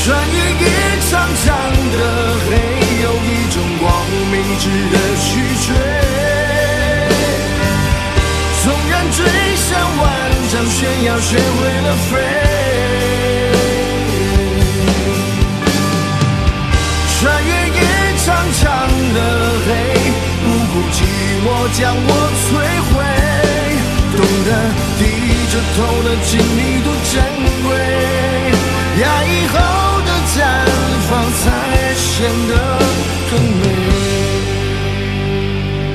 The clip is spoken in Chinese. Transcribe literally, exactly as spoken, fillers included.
穿越夜长长的黑，有一种光明值得去追。纵然追上万丈悬崖，学会了飞。穿越夜长长的黑，不顾寂寞将我摧毁。懂得低着头的经历多珍贵，呀，以后